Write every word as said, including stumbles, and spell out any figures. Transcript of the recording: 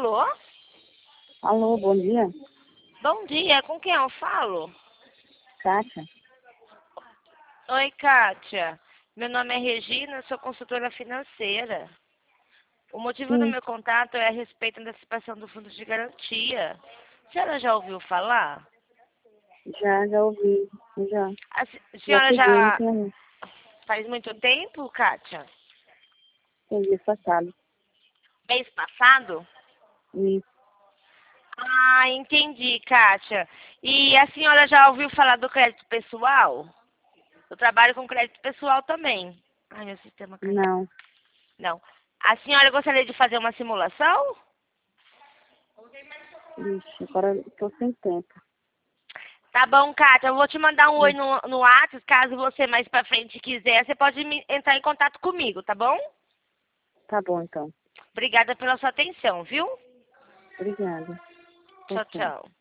Alô? Alô, bom dia. Bom dia, com quem eu falo? Kátia. Oi, Kátia. Meu nome é Regina, sou consultora financeira. O motivo do Sim, meu contato é a respeito da antecipação do fundo de garantia. A senhora já ouviu falar? já, já ouvi, já. A se- a Já senhora peguei, não já tinha faz muito tempo, Kátia? entendi passado. Mês passado? E Ah, entendi, Kátia. E a senhora já ouviu falar do crédito pessoal? Eu trabalho com crédito pessoal também. Ai, meu sistema caiu. não, Não. A senhora gostaria de fazer uma simulação? ixi, agora eu tô sem tempo. Tá bom, Kátia. Eu vou te mandar um oi Hum, no, no WhatsApp. Caso você mais pra frente quiser, você pode me- entrar em contato comigo, tá bom? Tá bom, então. Obrigada pela sua atenção, viu? Obrigada. Tchau, Tchau, tchau. tchau.